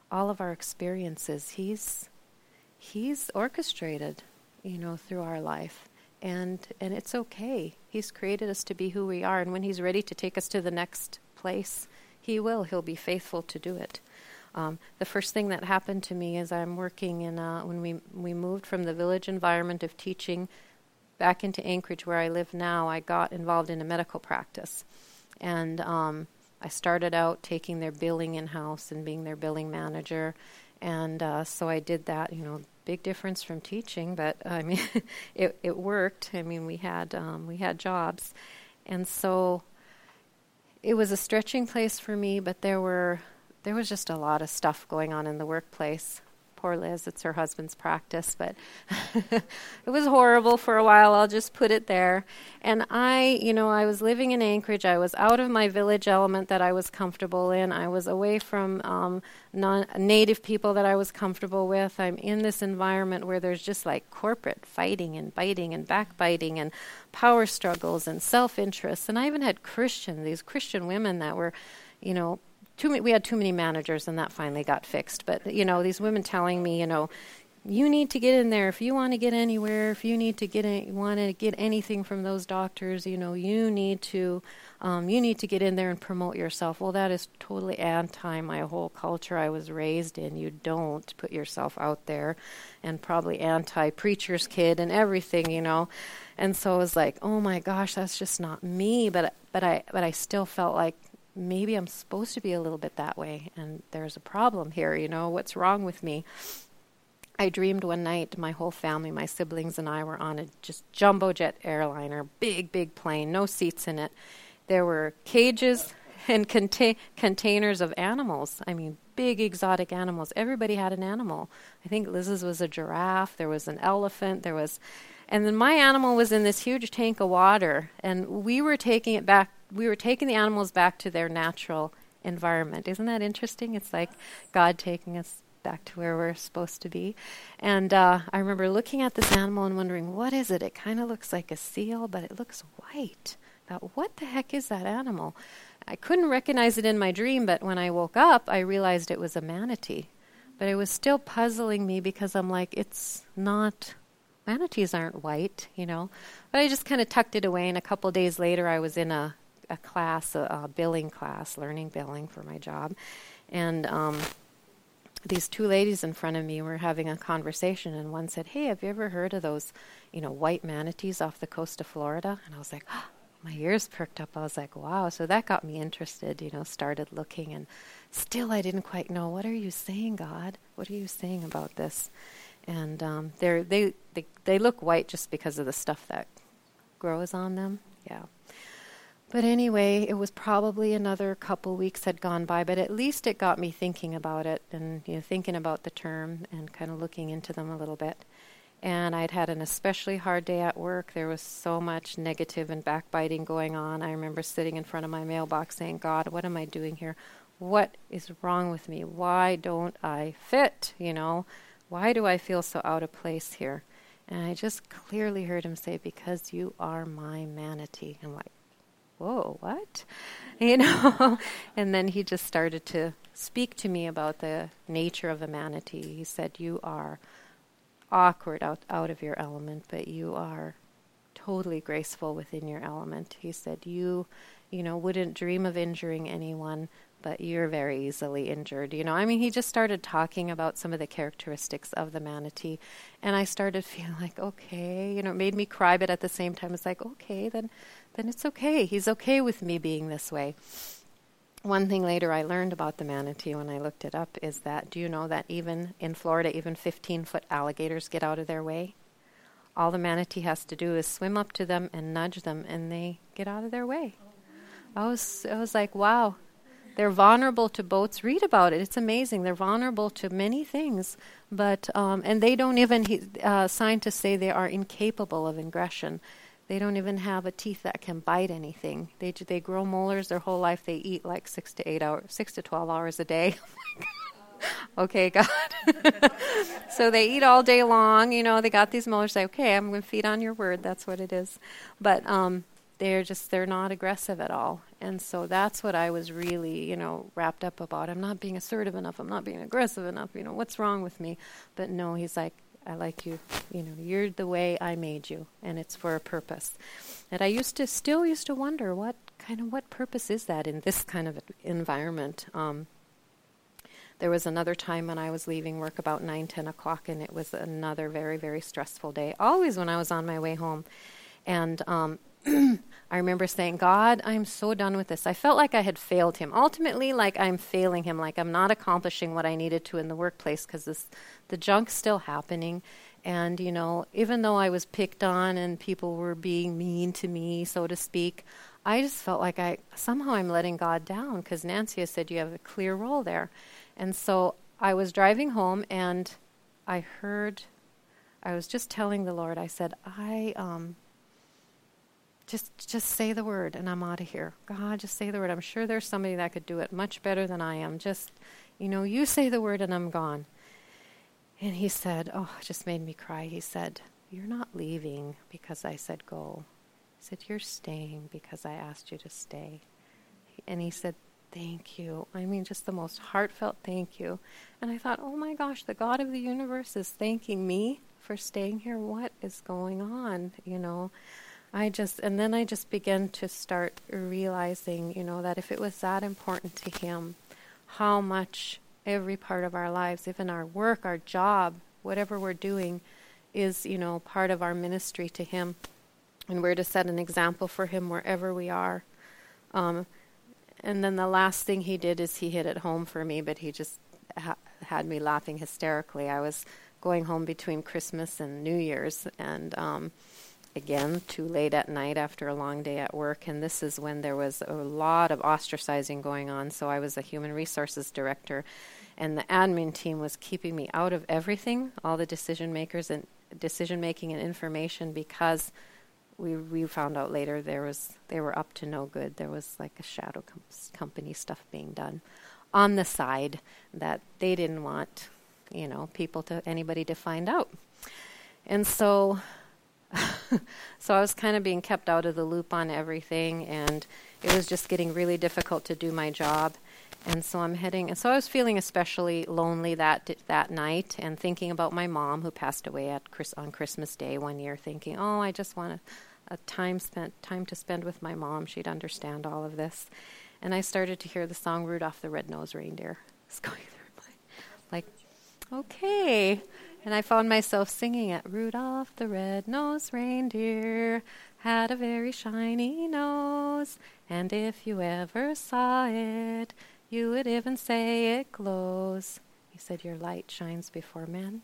all of our experiences, He's He's orchestrated, you know, through our life. And and it's okay. He's created us to be who we are. And when He's ready to take us to the next place, He will. He'll be faithful to do it. Um, the first thing that happened to me is I'm working in, uh, when we we moved from the village environment of teaching back into Anchorage where I live now, I got involved in a medical practice. And um, I started out taking their billing in-house and being their billing manager. And uh, so I did that, you know, big difference from teaching, but I mean, it it worked. I mean, we had um, we had jobs, and so it was a stretching place for me. But there were there was just a lot of stuff going on in the workplace. Poor Liz, it's her husband's practice, but it was horrible for a while. I'll just put it there. And I, you know, I was living in Anchorage. I was out of my village element that I was comfortable in. I was away from um, non- native people that I was comfortable with. I'm in this environment where there's just like corporate fighting and biting and backbiting and power struggles and self-interest. And I even had Christian, these Christian women that were, you know, Too many, we had too many managers, and that finally got fixed. But, you know, these women telling me, you know, you need to get in there. If you want to get anywhere, if you need to get any, want to get anything from those doctors, you know, you need to um, you need to get in there and promote yourself. Well, that is totally anti my whole culture I was raised in. You don't put yourself out there, and probably anti preacher's kid and everything, you know. And so I was like, oh my gosh, that's just not me. But but I but I still felt like, maybe I'm supposed to be a little bit that way, and there's a problem here, you know, what's wrong with me? I dreamed one night, my whole family, my siblings and I were on a just jumbo jet airliner, big, big plane, no seats in it. There were cages and conta- containers of animals. I mean, big exotic animals. Everybody had an animal. I think Liz's was a giraffe, there was an elephant, there was... And then my animal was in this huge tank of water, and we were taking it back. We were taking the animals back to their natural environment. Isn't that interesting? It's like God taking us back to where we're supposed to be. And uh, I remember looking at this animal and wondering, what is it? It kind of looks like a seal, but it looks white. I thought, what the heck is that animal? I couldn't recognize it in my dream, but when I woke up, I realized it was a manatee. But it was still puzzling me because I'm like, it's not... Manatees aren't white, you know. But I just kind of tucked it away, and a couple days later I was in a, a class, a, a billing class, learning billing for my job. And um, these two ladies in front of me were having a conversation, and one said, hey, have you ever heard of those, you know, white manatees off the coast of Florida? And I was like, oh, my ears perked up. I was like, wow. So that got me interested, you know, started looking, and still I didn't quite know, what are you saying, God? What are you saying about this? And um, they're, they they they look white just because of the stuff that grows on them. Yeah. But anyway, it was probably another couple weeks had gone by, but at least it got me thinking about it and, you know, thinking about the term and kind of looking into them a little bit. And I'd had an especially hard day at work. There was so much negative and backbiting going on. I remember sitting in front of my mailbox saying, God, what am I doing here? What is wrong with me? Why don't I fit, you know? Why do I feel so out of place here? And I just clearly heard him say, because you are my manatee. I'm like, whoa, what? You know? And then he just started to speak to me about the nature of a manatee. He said, you are awkward out, out of your element, but you are totally graceful within your element. He said, you, you know, wouldn't dream of injuring anyone, but you're very easily injured. You know, I mean, he just started talking about some of the characteristics of the manatee, and I started feeling like, okay, you know, it made me cry, but at the same time, it's like, okay, then, then it's okay. He's okay with me being this way. One thing later I learned about the manatee when I looked it up is that, do you know that even in Florida, even fifteen-foot alligators get out of their way? All the manatee has to do is swim up to them and nudge them, and they get out of their way. I was, I was like, wow. They're vulnerable to boats. Read about it. It's amazing. They're vulnerable to many things, but um, and they don't even. He, uh, scientists say they are incapable of aggression. They don't even have a teeth that can bite anything. They they grow molars their whole life. They eat like six to eight hours, six to twelve hours a day. Okay, God. So they eat all day long. You know, they got these molars. Say, okay, I'm going to feed on your word. That's what it is. But um, they're just, they're not aggressive at all. And so that's what I was really, you know, wrapped up about. I'm not being assertive enough. I'm not being aggressive enough. You know, what's wrong with me? But no, he's like, I like you. You know, you're the way I made you, and it's for a purpose. And I used to, still used to wonder, what kind of, what purpose is that in this kind of environment? Um, there was another time when I was leaving work about nine, ten o'clock, and it was another very, very stressful day, always when I was on my way home. And um, I remember saying, God, I'm so done with this. I felt like I had failed him. Ultimately, like I'm failing him, like I'm not accomplishing what I needed to in the workplace because this, the junk's still happening. And, you know, even though I was picked on and people were being mean to me, so to speak, I just felt like I somehow I'm letting God down because Nancy has said you have a clear role there. And so I was driving home and I heard, I was just telling the Lord, I said, I... um. Just just say the word and I'm out of here. God, just say the word. I'm sure there's somebody that could do it much better than I am. Just, you know, you say the word and I'm gone. And he said, oh, it just made me cry. He said, you're not leaving because I said go. He said, you're staying because I asked you to stay. And he said, thank you. I mean, just the most heartfelt thank you. And I thought, oh my gosh, the God of the universe is thanking me for staying here. What is going on, you know? I just, and then I just began to start realizing, you know, that if it was that important to him, how much every part of our lives, even our work, our job, whatever we're doing, is, you know, part of our ministry to him. And we're to set an example for him wherever we are. Um, and then the last thing he did is he hit it home for me, but he just ha- had me laughing hysterically. I was going home between Christmas and New Year's, and um again, too late at night after a long day at work, and this is when there was a lot of ostracizing going on. So I was a human resources director, and the admin team was keeping me out of everything, all the decision makers and decision making and information, because we we found out later there was they were up to no good. There was like a shadow com- company stuff being done on the side that they didn't want, you know, people to anybody to find out, and so. So I was kind of being kept out of the loop on everything, and it was just getting really difficult to do my job. And so I'm heading, and so I was feeling especially lonely that that night, and thinking about my mom who passed away at Chris, on Christmas Day one year, thinking, oh, I just want a, a time spent time to spend with my mom. She'd understand all of this. And I started to hear the song Rudolph the Red-Nosed Reindeer. It's going through my, like, okay. And I found myself singing it. Rudolph the red-nosed reindeer had a very shiny nose, and if you ever saw it, you would even say it glows. He said, your light shines before men.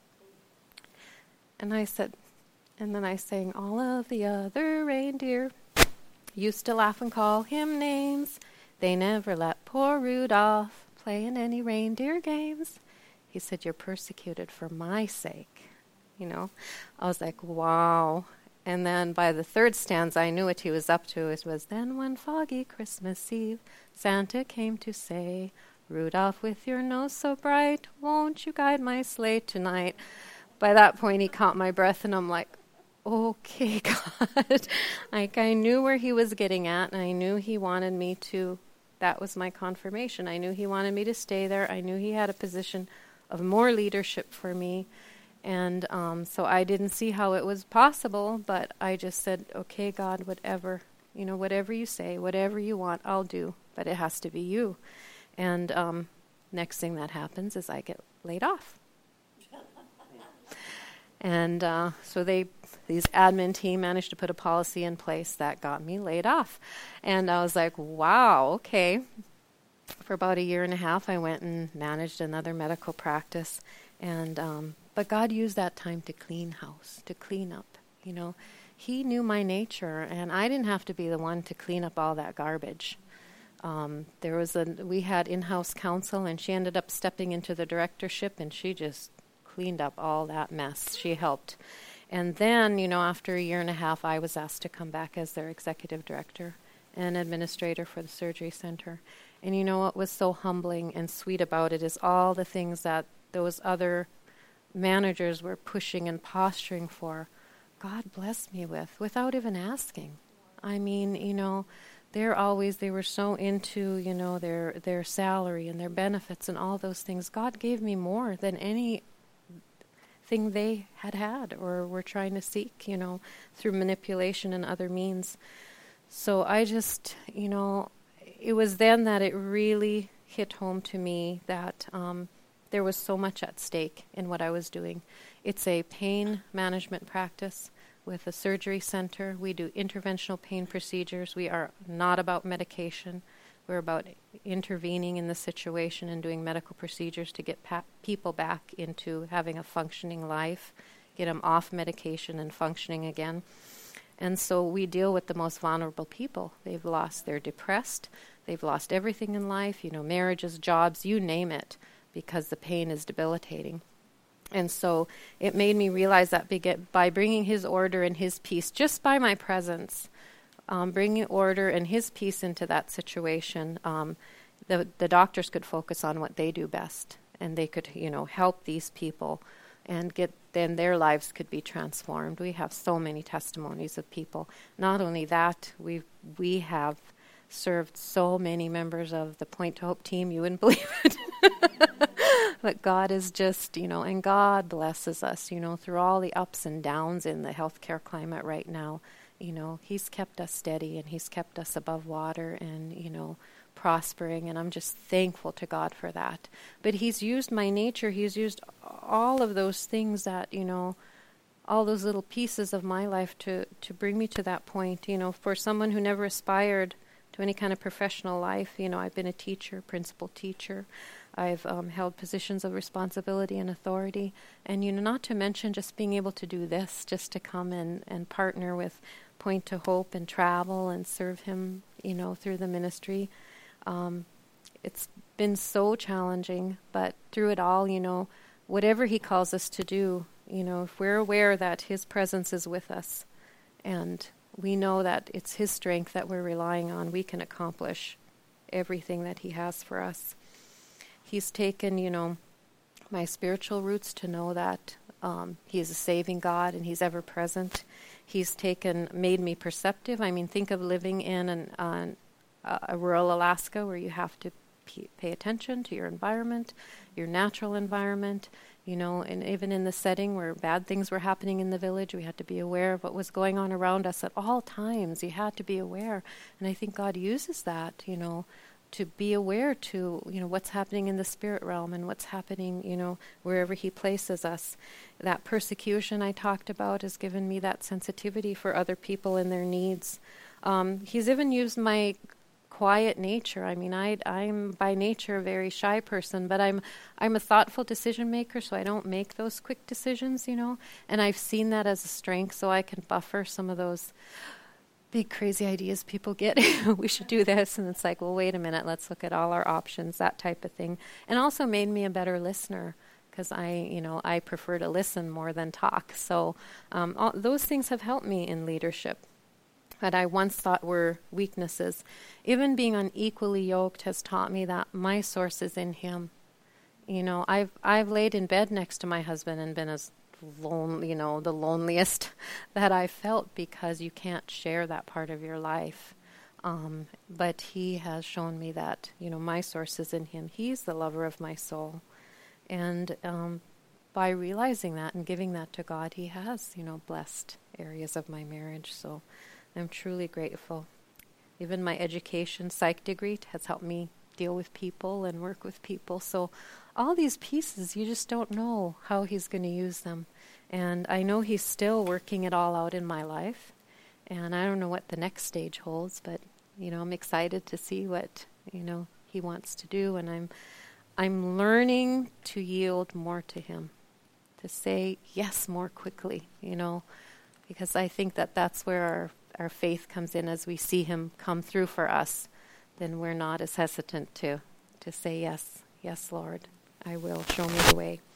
And I said, and then I sang, all of the other reindeer used to laugh and call him names. They never let poor Rudolph play in any reindeer games. He said, you're persecuted for my sake. You know, I was like, wow. And then by the third stanza, I knew what he was up to. It was, then one foggy Christmas Eve, Santa came to say, Rudolph, with your nose so bright, won't you guide my sleigh tonight? By that point, he caught my breath, and I'm like, okay, God. Like, I knew where he was getting at, and I knew he wanted me to, that was my confirmation. I knew he wanted me to stay there. I knew he had a position of more leadership for me, and um, so I didn't see how it was possible, but I just said, okay, God, whatever, you know, whatever you say, whatever you want, I'll do, but it has to be you. And um, next thing that happens is I get laid off. And uh, so they, these admin team managed to put a policy in place that got me laid off. And I was like, wow, okay. For about a year and a half, I went and managed another medical practice, and um, but God used that time to clean house, to clean up. You know, He knew my nature, and I didn't have to be the one to clean up all that garbage. Um, there was a we had in-house counsel, and she ended up stepping into the directorship, and she just cleaned up all that mess. She helped, and then you know, after a year and a half, I was asked to come back as their executive director and administrator for the surgery center. And you know what was so humbling and sweet about it is all the things that those other managers were pushing and posturing for, God blessed me with, without even asking. I mean, you know, they're always, they were so into, you know, their their salary and their benefits and all those things. God gave me more than any thing they had had or were trying to seek, you know, through manipulation and other means. So I just, you know, it was then that it really hit home to me that um, there was so much at stake in what I was doing. It's a pain management practice with a surgery center. We do interventional pain procedures. We are not about medication. We're about intervening in the situation and doing medical procedures to get pa- people back into having a functioning life, get them off medication and functioning again. And so we deal with the most vulnerable people. They've lost, they're depressed, they've lost everything in life, you know, marriages, jobs, you name it, because the pain is debilitating. And so it made me realize that by bringing His order and His peace, just by my presence, um, bringing order and His peace into that situation, um, the the doctors could focus on what they do best, and they could, you know, help these people, and get then their lives could be transformed. We have so many testimonies of people. Not only that, we we have served so many members of the Point to Hope team, you wouldn't believe it. But God is just, you know, and God blesses us, you know, through all the ups and downs in the healthcare climate right now. You know, He's kept us steady and He's kept us above water and, you know, prospering, and I'm just thankful to God for that. But He's used my nature, He's used all of those things that, you know, all those little pieces of my life to, to bring me to that point. You know, for someone who never aspired to any kind of professional life, you know, I've been a teacher, principal teacher. I've um, held positions of responsibility and authority. And, you know, not to mention just being able to do this, just to come and, and partner with Point to Hope and travel and serve Him, you know, through the ministry. Um, it's been so challenging, but through it all, you know, whatever He calls us to do, you know, if we're aware that His presence is with us and we know that it's His strength that we're relying on, we can accomplish everything that He has for us. He's taken, you know, my spiritual roots to know that um, He is a saving God and He's ever present. He's taken, made me perceptive. I mean, think of living in an, uh, a rural Alaska where you have to p- pay attention to your environment, your natural environment, you know, and even in the setting where bad things were happening in the village, we had to be aware of what was going on around us at all times. You had to be aware. And I think God uses that, you know, to be aware to, you know, what's happening in the spirit realm and what's happening, you know, wherever He places us. That persecution I talked about has given me that sensitivity for other people and their needs. Um, he's even used my quiet nature. I mean, I, I'm by nature a very shy person, but I'm I'm a thoughtful decision maker, so I don't make those quick decisions, you know, and I've seen that as a strength, so I can buffer some of those big crazy ideas people get. We should do this, and it's like, well, wait a minute, let's look at all our options, that type of thing. And also made me a better listener, because I, you know, I prefer to listen more than talk. So um, all, those things have helped me in leadership that I once thought were weaknesses. Even being unequally yoked has taught me that my source is in Him. You know, I've I've laid in bed next to my husband and been as lonely, you know, the loneliest that I felt, because you can't share that part of your life. Um, but He has shown me that, you know, my source is in Him. He's the lover of my soul. And um, by realizing that and giving that to God, He has, you know, blessed areas of my marriage. So I'm truly grateful. Even my education, psych degree, has helped me deal with people and work with people. So all these pieces, you just don't know how He's going to use them. And I know He's still working it all out in my life. And I don't know what the next stage holds, but, you know, I'm excited to see what, you know, He wants to do. And I'm I'm learning to yield more to Him, to say yes more quickly, you know, because I think that that's where our, our faith comes in. As we see Him come through for us, then we're not as hesitant to, to say yes, yes, Lord, I will, show me the way.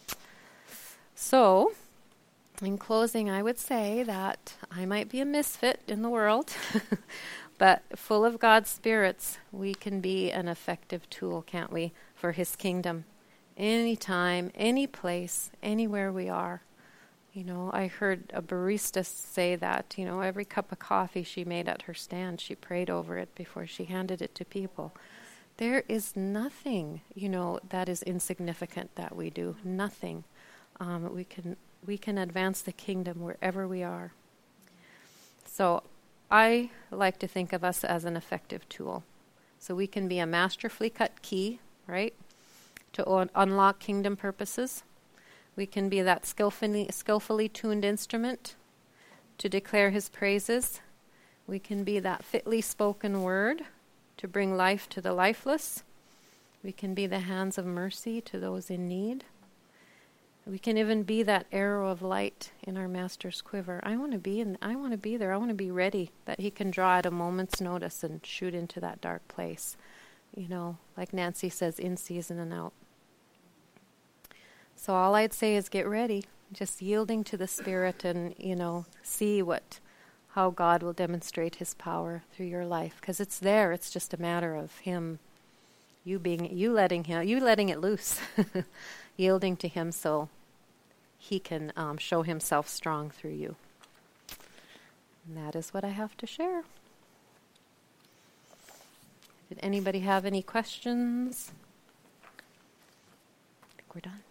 So, in closing, I would say that I might be a misfit in the world, but full of God's spirits, we can be an effective tool, can't we, for His kingdom. Anytime, any place, anywhere we are. You know, I heard a barista say that, you know, every cup of coffee she made at her stand, she prayed over it before she handed it to people. There is nothing, you know, that is insignificant that we do. Nothing. Um, we can we can advance the kingdom wherever we are. So I like to think of us as an effective tool. So we can be a masterfully cut key, right, to un- unlock kingdom purposes. We can be that skillfully, skillfully tuned instrument to declare his praises. We can be that fitly spoken word to bring life to the lifeless. We can be the hands of mercy to those in need. We can even be that arrow of light in our master's quiver. I want to be in, I want to be there. I want to be ready that he can draw at a moment's notice and shoot into that dark place. You know, like Nancy says, in season and out. So all I'd say is get ready, just yielding to the Spirit and, you know, see what, how God will demonstrate his power through your life. Because it's there, it's just a matter of him, you being, you letting him, you letting it loose, yielding to him so he can um, show himself strong through you. And that is what I have to share. Did anybody have any questions? I think we're done.